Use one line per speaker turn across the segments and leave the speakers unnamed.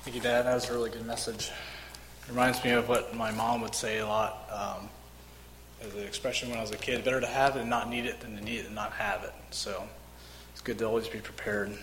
Thank you, Dad. That was a really good message. It reminds me of what my mom would say a lot as an expression when I was a kid. Better to have it and not need it than to need it and not have it. So it's good to always be prepared.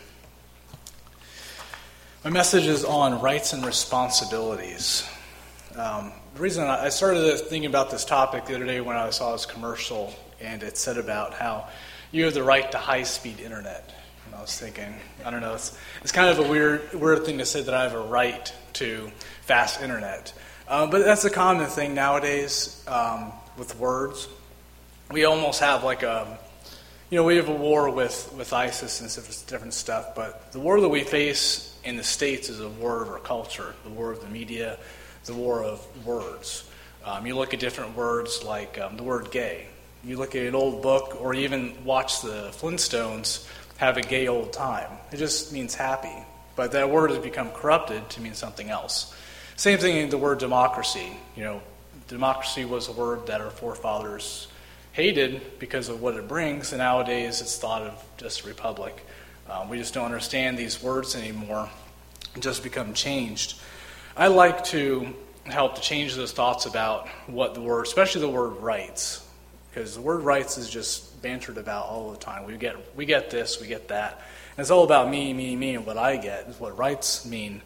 My message is on rights and responsibilities. The reason I started thinking about this topic the other day when I saw this commercial, and it said about how you have the right to high-speed internet. And I was thinking, I don't know, it's kind of a weird thing to say that I have a right to fast internet. But that's a common thing nowadays with words. We almost have we have a war with ISIS and different stuff, but the war that we face in the States is a war of our culture, the war of the media, the war of words. You look at different words like the word gay. You look at an old book or even watch the Flintstones have a gay old time. It just means happy. But that word has become corrupted to mean something else. Same thing in the word democracy. Democracy was a word that our forefathers hated because of what it brings, and nowadays it's thought of just republic. We just don't understand these words anymore. It just become changed. I like to help to change those thoughts about what the word, especially the word rights, because the word rights is just bantered about all the time. We get this, we get that. And it's all about me, and what I get is what rights mean.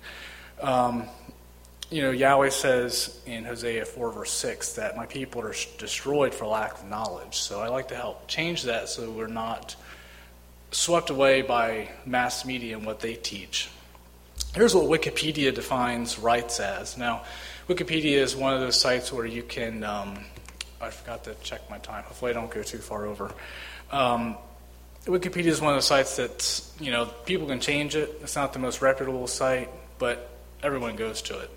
Yahweh says in Hosea 4, verse 6, that my people are destroyed for lack of knowledge. So I like to help change that so we're not swept away by mass media and what they teach. Here's what Wikipedia defines rights as. Now, Wikipedia is one of those sites where you can, I forgot to check my time. Hopefully I don't go too far over. Wikipedia is one of those sites that, people can change it. It's not the most reputable site, but everyone goes to it.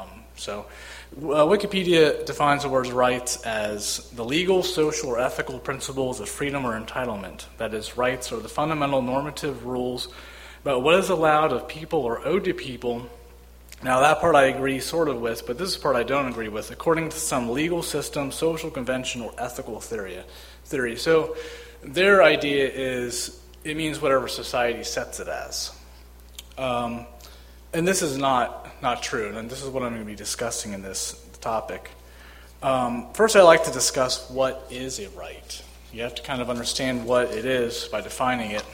Wikipedia defines the word rights as the legal, social, or ethical principles of freedom or entitlement. That is, rights are the fundamental normative rules about what is allowed of people or owed to people. Now, that part I agree sort of with, but this is the part I don't agree with, according to some legal system, social convention, or ethical theory. So their idea is it means whatever society sets it as. And this is not true, and this is what I'm going to be discussing in this topic. First, I like to discuss what is a right. You have to kind of understand what it is by defining it.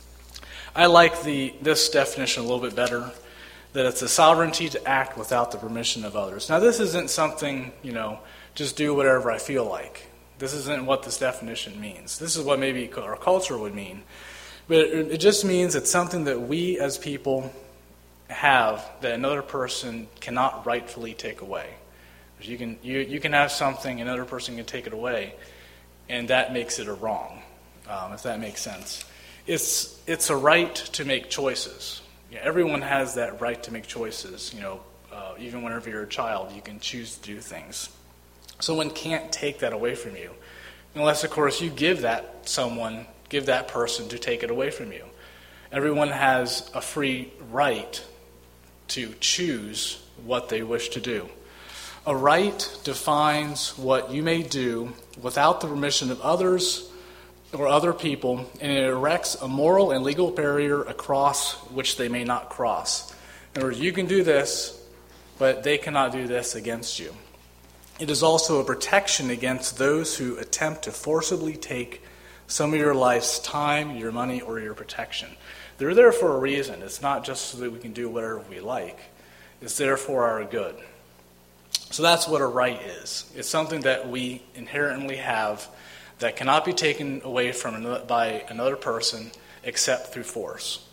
I like this definition a little bit better, that it's the sovereignty to act without the permission of others. Now, this isn't something, just do whatever I feel like. This isn't what this definition means. This is what maybe our culture would mean. But it just means it's something that we as people have that another person cannot rightfully take away. You can have something, another person can take it away, and that makes it a wrong, if that makes sense. It's a right to make choices. Everyone has that right to make choices. Even whenever you're a child, you can choose to do things. Someone can't take that away from you, unless, of course, you give that person to take it away from you. Everyone has a free right to choose what they wish to do. A right defines what you may do without the permission of others or other people, and it erects a moral and legal barrier across which they may not cross. In other words, you can do this, but they cannot do this against you. It is also a protection against those who attempt to forcibly take some of your life's time, your money, or your protection. They're there for a reason. It's not just so that we can do whatever we like. It's there for our good. So that's what a right is. It's something that we inherently have that cannot be taken away by another person except through force.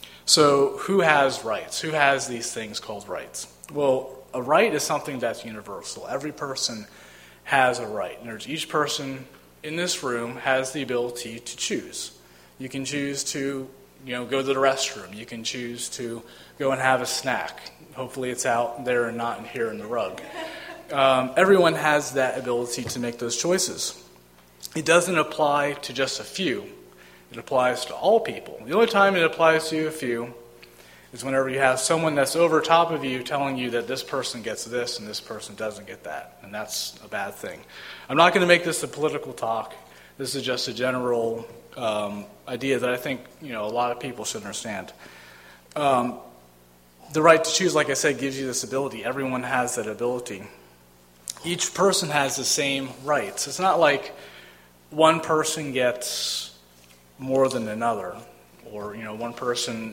So who has rights? Who has these things called rights? Well, a right is something that's universal. Every person has a right. In other words, each person in this room has the ability to choose. You can choose to go to the restroom. You can choose to go and have a snack. Hopefully it's out there and not in here in the rug. Everyone has that ability to make those choices. It doesn't apply to just a few. It applies to all people. The only time it applies to a few is whenever you have someone that's over top of you telling you that this person gets this and this person doesn't get that. And that's a bad thing. I'm not going to make this a political talk. This is just a general idea that I think a lot of people should understand. The right to choose, like I said, gives you this ability. Everyone has that ability. Each person has the same rights. It's not like one person gets more than another, or one person,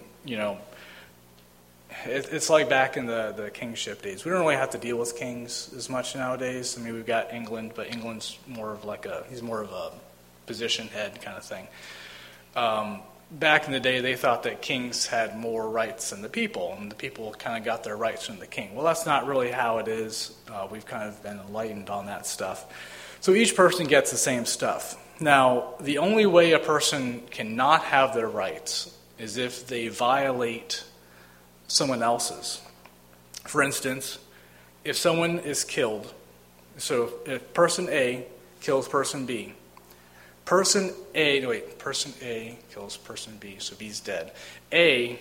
it's like back in the kingship days. We don't really have to deal with kings as much nowadays. I mean, we've got England, but England's more of he's more of a position head kind of thing. Back in the day, they thought that kings had more rights than the people, and the people kind of got their rights from the king. Well, that's not really how it is. We've kind of been enlightened on that stuff. So each person gets the same stuff. Now, the only way a person cannot have their rights is if they violate someone else's. For instance, if someone is killed, so if person A kills person B, person A kills person B, so B's dead. A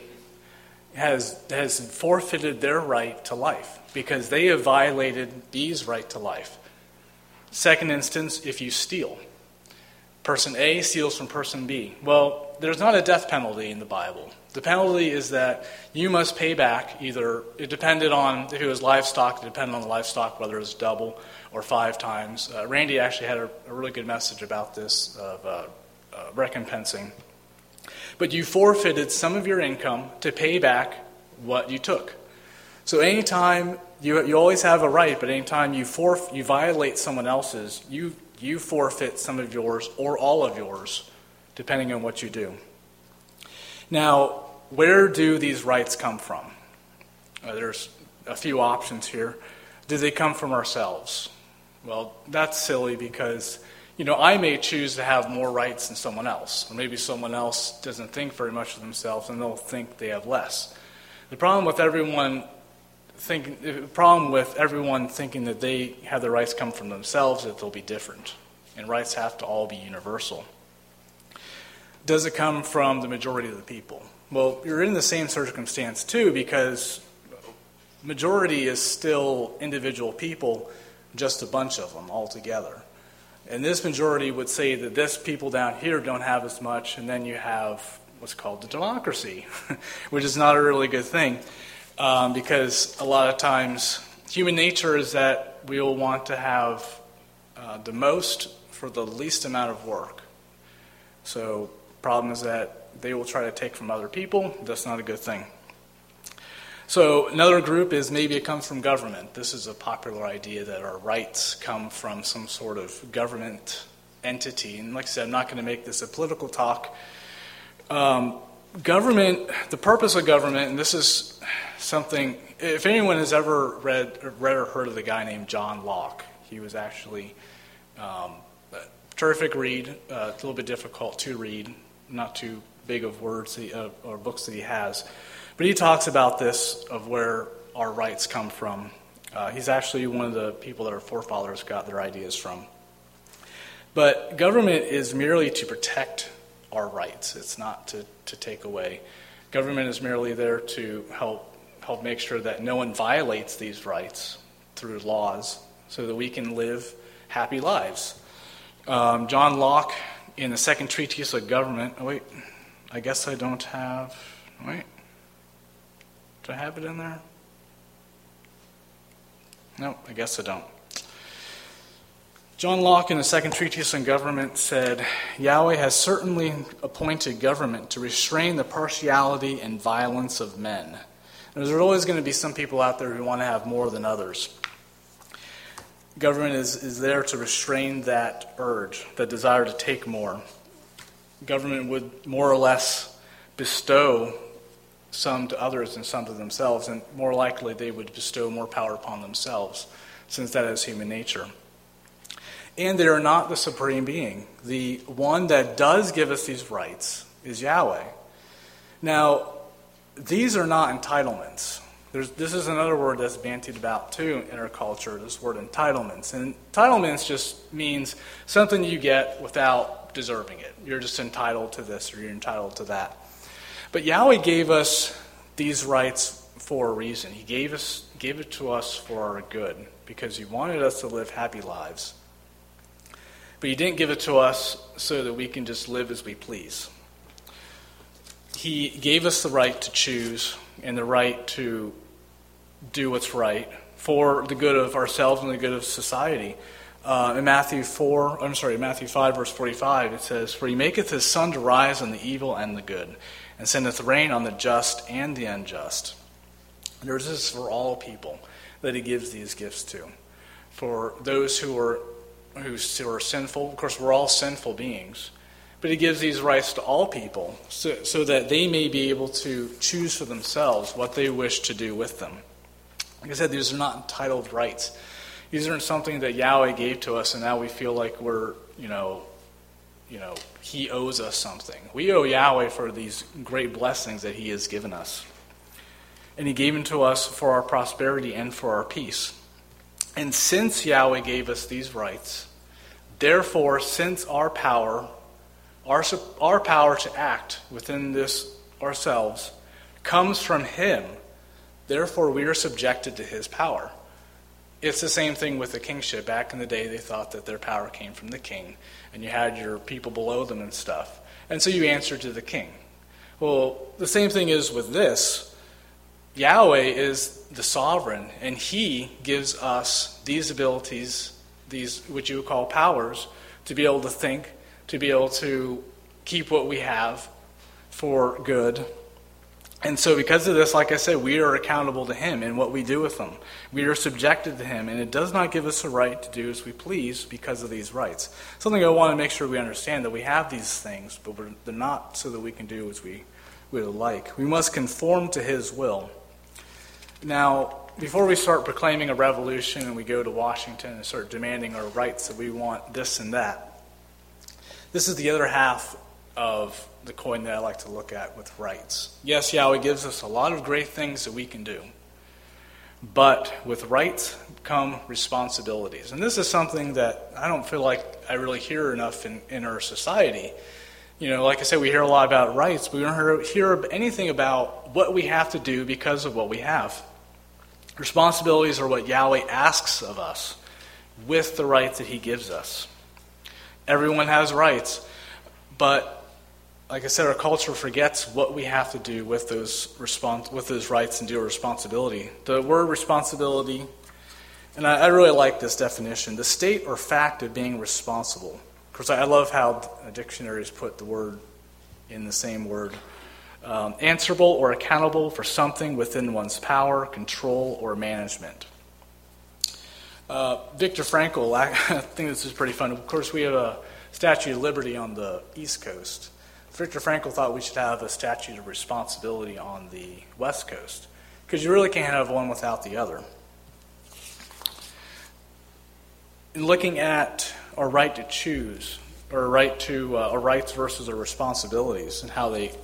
has forfeited their right to life because they have violated B's right to life. Second instance, if you steal. Person A steals from person B. Well, there's not a death penalty in the Bible. The penalty is that you must pay back either, it depended on, if it was livestock, it depended on the livestock, whether it was double or 5 times. Randy actually had a really good message about this, of recompensing. But you forfeited some of your income to pay back what you took. So anytime, you always have a right, but anytime you violate someone else's, you forfeit some of yours or all of yours, depending on what you do. Now, where do these rights come from? There's a few options here. Do they come from ourselves? Well, that's silly because, I may choose to have more rights than someone else. Or maybe someone else doesn't think very much of themselves and they'll think they have less. The problem with everyone thinking that they have the rights come from themselves is that they'll be different. And rights have to all be universal. Does it come from the majority of the people? Well, you're in the same circumstance too, because majority is still individual people, just a bunch of them all together. And this majority would say that this people down here don't have as much, and then you have what's called the democracy, which is not a really good thing, because a lot of times human nature is that we will want to have the most for the least amount of work. So problem is that they will try to take from other people. That's not a good thing. So another group is maybe it comes from government. This is a popular idea that our rights come from some sort of government entity. And like I said, I'm not going to make this a political talk. Government, the purpose of government, and this is something, if anyone has ever read or heard of the guy named John Locke, he was actually a terrific read, a little bit difficult to read, not too big of words or books that he has. But he talks about this, of where our rights come from. He's actually one of the people that our forefathers got their ideas from. But government is merely to protect our rights. It's not to take away. Government is merely there to help make sure that no one violates these rights through laws so that we can live happy lives. John Locke, in the Second Treatise of Government, do I have it in there? No, I guess I don't. John Locke, in the Second Treatise on Government, said, Yahweh has certainly appointed government to restrain the partiality and violence of men. And there's always going to be some people out there who want to have more than others. Government is there to restrain that urge, that desire to take more. Government would more or less bestow some to others and some to themselves, and more likely they would bestow more power upon themselves, since that is human nature. And they are not the supreme being. The one that does give us these rights is Yahweh. Now, these are not entitlements. This is another word that's bandied about too in our culture, this word entitlements. And entitlements just means something you get without deserving it. You're just entitled to this or you're entitled to that. But Yahweh gave us these rights for a reason. He gave it to us for our good, because He wanted us to live happy lives. But He didn't give it to us so that we can just live as we please. He gave us the right to choose and the right to do what's right for the good of ourselves and the good of society. In Matthew 5, verse 45, it says, "For he maketh his sun to rise on the evil and the good, and sendeth rain on the just and the unjust." There's this for all people that he gives these gifts to. For those who are sinful, of course we're all sinful beings, but he gives these rights to all people so that they may be able to choose for themselves what they wish to do with them. Like I said, these are not entitled rights. These aren't something that Yahweh gave to us and now we feel like we're, he owes us something. We owe Yahweh for these great blessings that he has given us. And he gave them to us for our prosperity and for our peace. And since Yahweh gave us these rights, therefore, since our power to act within this ourselves comes from him, therefore we are subjected to his power. It's the same thing with the kingship. Back in the day, they thought that their power came from the king, and you had your people below them and stuff. And so you answered to the king. Well, the same thing is with this. Yahweh is the sovereign, and he gives us these abilities, these what you would call powers, to be able to think, to be able to keep what we have for good. And so because of this, like I said, we are accountable to him in what we do with them. We are subjected to him, and it does not give us a right to do as we please because of these rights. Something I want to make sure we understand, that we have these things, but they're not so that we can do as we would like. We must conform to his will. Now, before we start proclaiming a revolution and we go to Washington and start demanding our rights that we want this and that, this is the other half of the coin that I like to look at with rights. Yes, Yahweh gives us a lot of great things that we can do, but with rights come responsibilities. And this is something that I don't feel like I really hear enough in our society. Like I said, we hear a lot about rights, but we don't hear anything about what we have to do because of what we have. Responsibilities are what Yahweh asks of us with the rights that he gives us. Everyone has rights, but like I said, our culture forgets what we have to do with those rights and do a responsibility. The word responsibility, and I really like this definition, the state or fact of being responsible. Of course, I love how dictionaries put the word in the same word. Answerable or accountable for something within one's power, control, or management. Viktor Frankl, I think this is pretty fun. Of course, we have a Statue of Liberty on the East Coast. Viktor Frankl thought we should have a Statue of Responsibility on the West Coast, because you really can't have one without the other. In looking at our right to choose, or our rights versus our responsibilities, and how they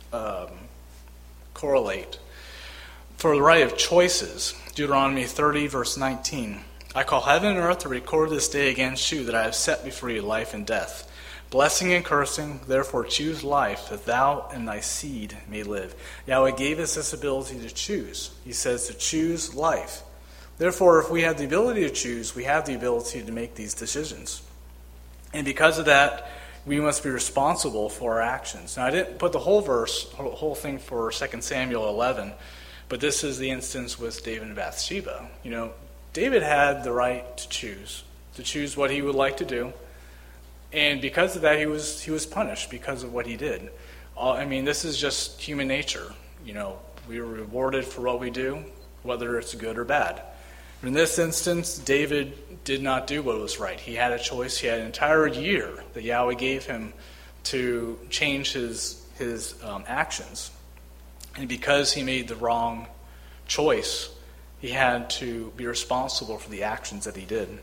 correlate. For the right of choices, Deuteronomy 30, verse 19, "I call heaven and earth to record this day against you, that I have set before you life and death, blessing and cursing. Therefore choose life, that thou and thy seed may live." Yahweh gave us this ability to choose. He says to choose life. Therefore, if we have the ability to choose, we have the ability to make these decisions. And because of that, we must be responsible for our actions. Now, I didn't put the whole thing for 2 Samuel 11, but this is the instance with David and Bathsheba. David had the right to choose what he would like to do, and because of that, he was punished because of what he did. This is just human nature. We are rewarded for what we do, whether it's good or bad. In this instance, David did not do what was right. He had a choice. He had an entire year that Yahweh gave him to change his actions. And because he made the wrong choice, he had to be responsible for the actions that he did.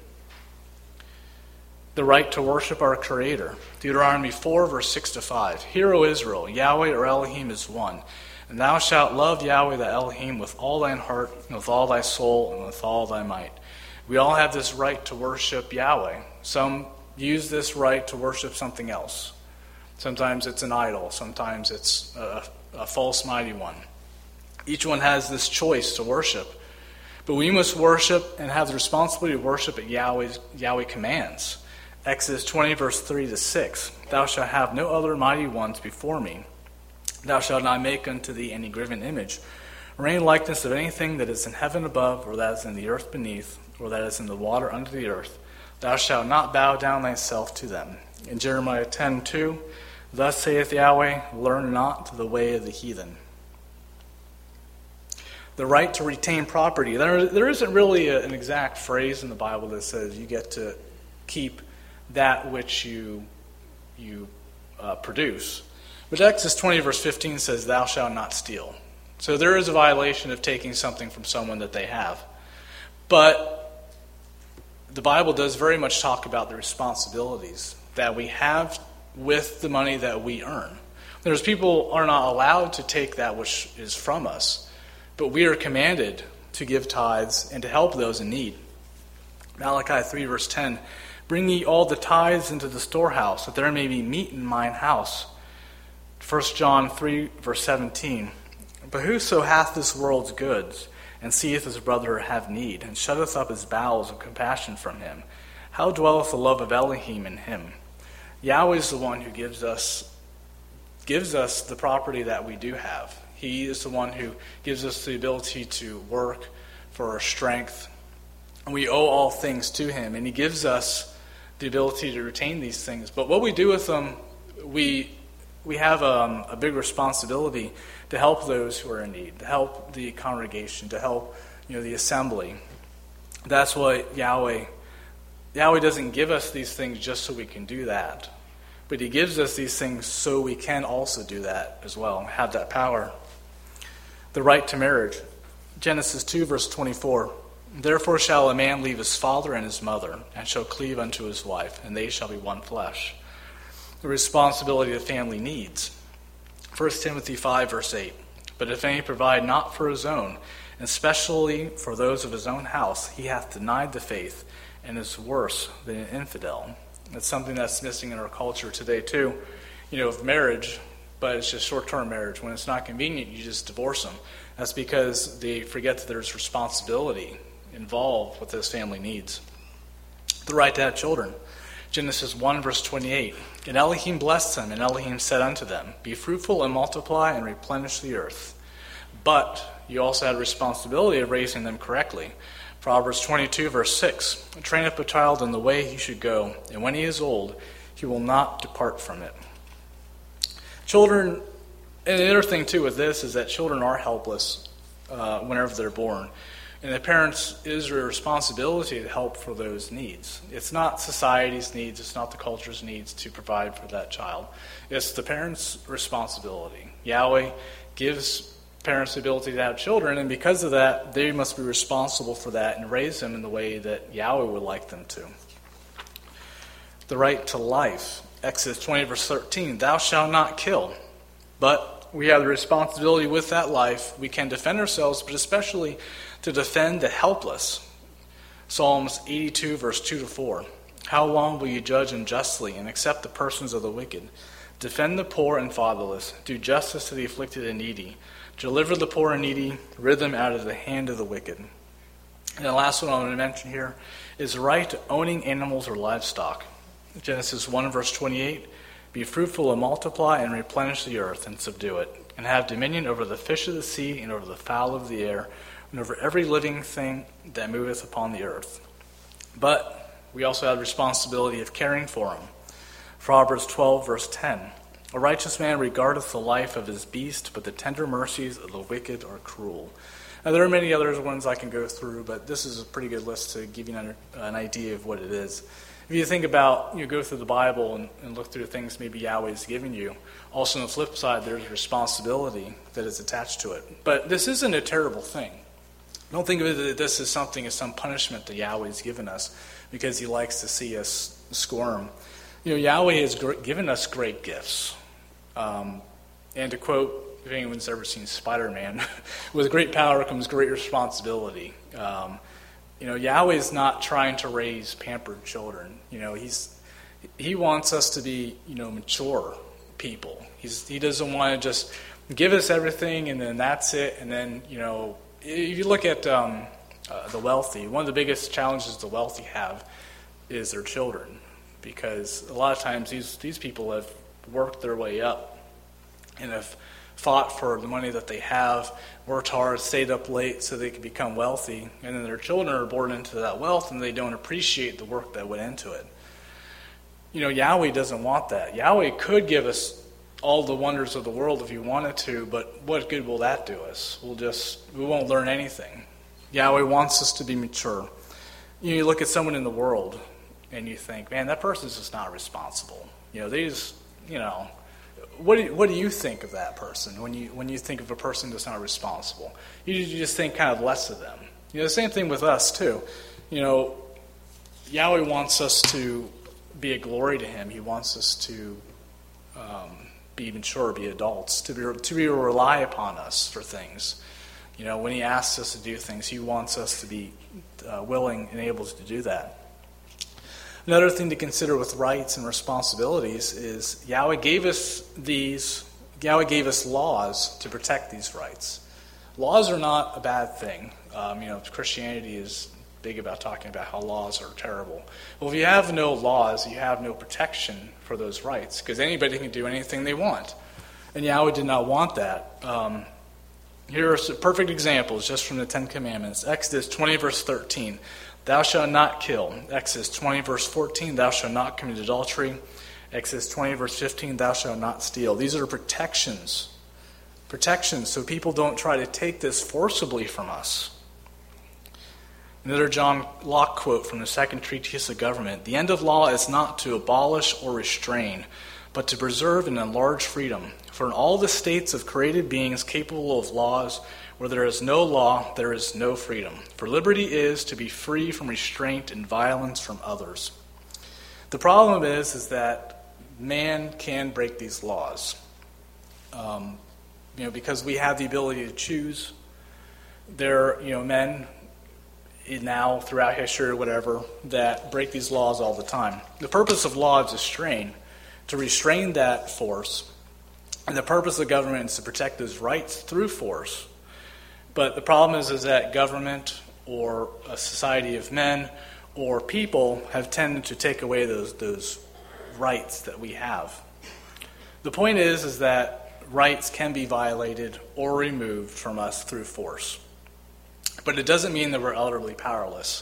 The right to worship our Creator. Deuteronomy 4, verse 6-5. "Hear, O Israel, Yahweh or Elohim is one. And thou shalt love Yahweh thy Elohim with all thine heart, and with all thy soul, and with all thy might." We all have this right to worship Yahweh. Some use this right to worship something else. Sometimes it's an idol. Sometimes it's a false mighty one. Each one has this choice to worship. But we must worship and have the responsibility to worship at Yahweh commands. Exodus 20, verse 3-6. "Thou shalt have no other mighty ones before me. Thou shalt not make unto thee any graven image, or any likeness of anything that is in heaven above, or that is in the earth beneath, or that is in the water under the earth, thou shalt not bow down thyself to them. In Jeremiah 10:2, thus saith Yahweh, learn not the way of the heathen. The right to retain property. There isn't really an exact phrase in the Bible that says you get to keep that which you produce. But Exodus 20 verse 15 says, thou shalt not steal. So there is a violation of taking something from someone that they have. But the Bible does very much talk about the responsibilities that we have with the money that we earn. There's people are not allowed to take that which is from us, but we are commanded to give tithes and to help those in need. Malachi 3 verse 10, bring ye all the tithes into the storehouse, that there may be meat in mine house. 1 John 3 verse 17, but whoso hath this world's goods, and seeth his brother have need, and shutteth up his bowels of compassion from him, how dwelleth the love of Elohim in him? Yahweh is the one who gives us the property that we do have. He is the one who gives us the ability to work for our strength. And we owe all things to him, and he gives us the ability to retain these things. But what we do with them, we have a big responsibility to help those who are in need, to help the congregation, to help the assembly. That's what Yahweh doesn't give us these things just so we can do that. But he gives us these things so we can also do that as well, have that power. The right to marriage. Genesis 2 verse 24. Therefore shall a man leave his father and his mother, and shall cleave unto his wife, and they shall be one flesh. The responsibility the family needs. 1 Timothy 5 verse 8. But if any provide not for his own, and especially for those of his own house, he hath denied the faith, and is worse than an infidel. That's something that's missing in our culture today too. Of marriage, but it's just short-term marriage. When it's not convenient, you just divorce them. That's because they forget that there's responsibility involved with those family needs. The right to have children. Genesis 1 verse 28. And Elohim blessed them, and Elohim said unto them, be fruitful and multiply and replenish the earth. But you also had a responsibility of raising them correctly. Proverbs 22 verse 6. Train up a child in the way he should go, and when he is old, he will not depart from it. Children, and the other thing too with this is that children are helpless whenever they're born. And the parents is their responsibility to help for those needs. It's not society's needs, it's not the culture's needs to provide for that child. It's the parents' responsibility. Yahweh gives parents the ability to have children, and because of that, they must be responsible for that and raise them in the way that Yahweh would like them to. The right to life. Exodus 20 verse 13, thou shalt not kill. But we have the responsibility with that life. We can defend ourselves, but especially to defend the helpless. Psalms 82 verse 2-4. How long will you judge unjustly and accept the persons of the wicked? Defend the poor and fatherless. Do justice to the afflicted and needy. Deliver the poor and needy. Rid them out of the hand of the wicked. And the last one I'm going to mention here is the right to owning animals or livestock. Genesis 1 verse 28. Be fruitful and multiply and replenish the earth and subdue it, and have dominion over the fish of the sea and over the fowl of the air and over every living thing that moveth upon the earth. But we also have the responsibility of caring for them. Proverbs 12 verse 10. A righteous man regardeth the life of his beast, but the tender mercies of the wicked are cruel. Now, there are many other ones I can go through, but this is a pretty good list to give you an idea of what it is. If you think about, go through the Bible and look through things maybe Yahweh's given you, also on the flip side, there's responsibility that is attached to it. But this isn't a terrible thing. Don't think of it that this is some punishment that Yahweh's given us because he likes to see us squirm. Yahweh has given us great gifts. And to quote, if anyone's ever seen Spider-Man, with great power comes great responsibility. Yahweh is not trying to raise pampered children. He wants us to be, mature people. He doesn't want to just give us everything and then that's it. And then, if you look at the wealthy, one of the biggest challenges the wealthy have is their children, because a lot of times these people have worked their way up and have fought for the money that they have, worked hard, stayed up late so they could become wealthy, and then their children are born into that wealth and they don't appreciate the work that went into it. Yahweh doesn't want that. Yahweh could give us all the wonders of the world if he wanted to, but what good will that do us? We won't learn anything. Yahweh wants us to be mature. You look at someone in the world and you think, man, that person's just not responsible. What do you think of that person when you think of a person that's not responsible? You just think kind of less of them. The same thing with us too. Yahweh wants us to be a glory to him. He wants us to be mature, be adults, to rely upon us for things. When he asks us to do things, he wants us to be willing and able to do that. Another thing to consider with rights and responsibilities is Yahweh gave us laws to protect these rights. Laws are not a bad thing. Christianity is big about talking about how laws are terrible. Well, if you have no laws, you have no protection for those rights, because anybody can do anything they want. And Yahweh did not want that. Here are some perfect examples just from the Ten Commandments. Exodus 20, verse 13. Thou shalt not kill. Exodus 20, verse 14. Thou shalt not commit adultery. Exodus 20, verse 15. Thou shalt not steal. These are protections. Protections so people don't try to take this forcibly from us. Another John Locke quote from the Second Treatise of Government. The end of law is not to abolish or restrain, but to preserve and enlarge freedom. For in all the states of created beings capable of laws, where there is no law, there is no freedom. For liberty is to be free from restraint and violence from others. The problem is that man can break these laws. Because we have the ability to choose. There are, men now throughout history or whatever that break these laws all the time. The purpose of law is to restrain that force. And the purpose of government is to protect those rights through force. But the problem is that government or a society of men or people have tended to take away those rights that we have. The point is that rights can be violated or removed from us through force. But it doesn't mean that we're utterly powerless.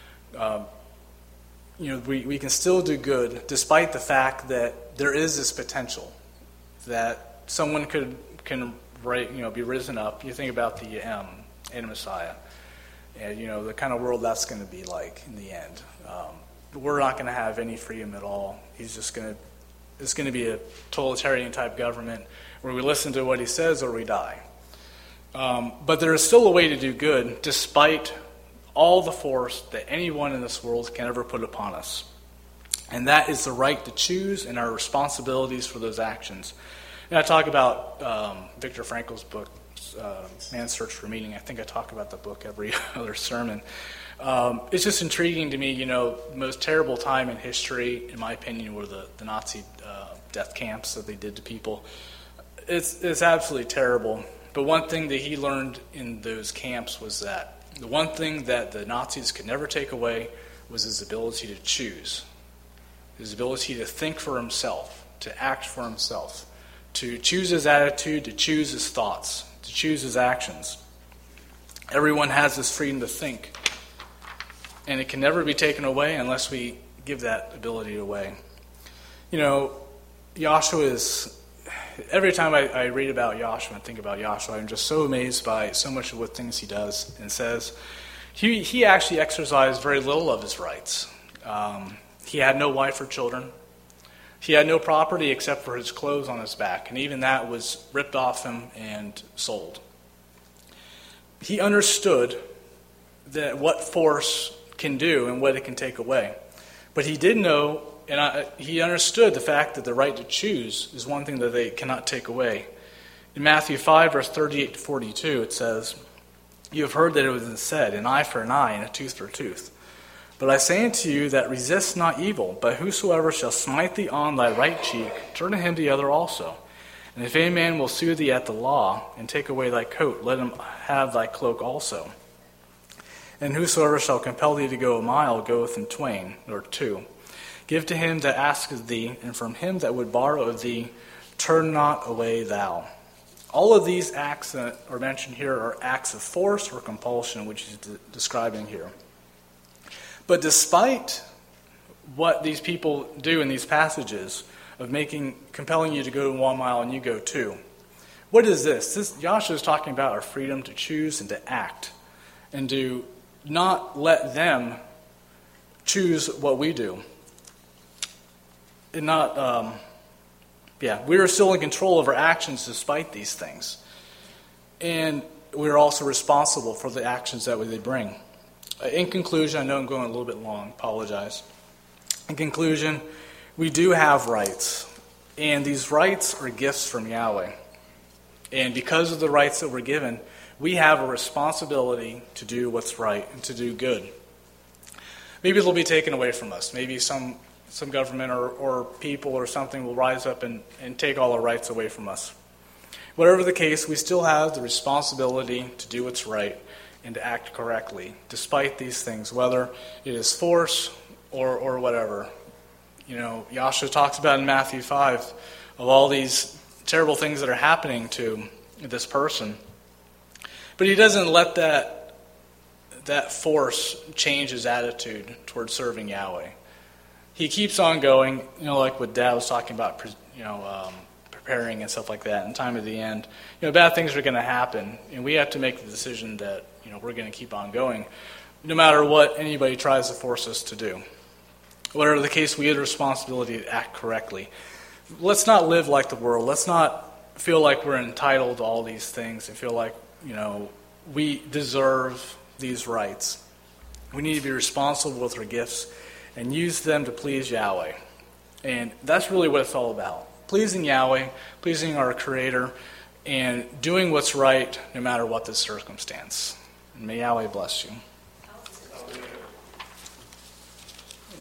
We can still do good despite the fact that there is this potential that someone can be risen up. You think about the Messiah, and the kind of world that's going to be like in the end. We're not going to have any freedom at all. It's going to be a totalitarian type government where we listen to what he says or we die. But there is still a way to do good despite all the force that anyone in this world can ever put upon us. And that is the right to choose and our responsibilities for those actions. And I talk about Viktor Frankl's book, Man's Search for Meaning. I think I talk about the book every other sermon. It's just intriguing to me. The most terrible time in history, in my opinion, were the Nazi death camps that they did to people. It's absolutely terrible. But one thing that he learned in those camps was that the one thing that the Nazis could never take away was his ability to choose. His ability to think for himself, to act for himself, to choose his attitude, to choose his thoughts, to choose his actions. Everyone has this freedom to think, and it can never be taken away unless we give that ability away. Joshua is... Every time I read about Joshua and think about Joshua, I'm just so amazed by so much of what things he does and says. He actually exercised very little of his rights. He had no wife or children. He had no property except for his clothes on his back, and even that was ripped off him and sold. He understood that what force can do and what it can take away. But he did know, and he understood the fact that the right to choose is one thing that they cannot take away. In Matthew 5, verse 38 to 42, it says, "You have heard that it was said, an eye for an eye and a tooth for a tooth. But I say unto you that resist not evil, but whosoever shall smite thee on thy right cheek, turn to him the other also. And if any man will sue thee at the law, and take away thy coat, let him have thy cloak also. And whosoever shall compel thee to go a mile, go with him twain, or two. Give to him that asketh thee, and from him that would borrow of thee, turn not away thou." All of these acts that are mentioned here are acts of force or compulsion, which he's describing here. But despite what these people do in these passages of compelling you to go 1 mile and you go 2, what is this? Joshua is talking about our freedom to choose and to act, and to not let them choose what we do. And we are still in control of our actions despite these things. And we're also responsible for the actions that they bring. In conclusion, I know I'm going a little bit long, apologize. In conclusion, we do have rights, and these rights are gifts from Yahweh. And because of the rights that we're given, we have a responsibility to do what's right and to do good. Maybe it'll be taken away from us. Maybe some government or people or something will rise up and take all our rights away from us. Whatever the case, we still have the responsibility to do what's right and to act correctly, despite these things, whether it is force or whatever. Yahshua talks about in Matthew 5 of all these terrible things that are happening to this person. But he doesn't let that force change his attitude towards serving Yahweh. He keeps on going, like what Dad was talking about, preparing and stuff like that. In time of the end, bad things are going to happen, and we have to make the decision that we're going to keep on going, no matter what anybody tries to force us to do. Whatever the case, we have the responsibility to act correctly. Let's not live like the world. Let's not feel like we're entitled to all these things and feel like we deserve these rights. We need to be responsible with our gifts and use them to please Yahweh. And that's really what it's all about. Pleasing Yahweh, pleasing our Creator, and doing what's right no matter what the circumstance. And may Yahweh bless you.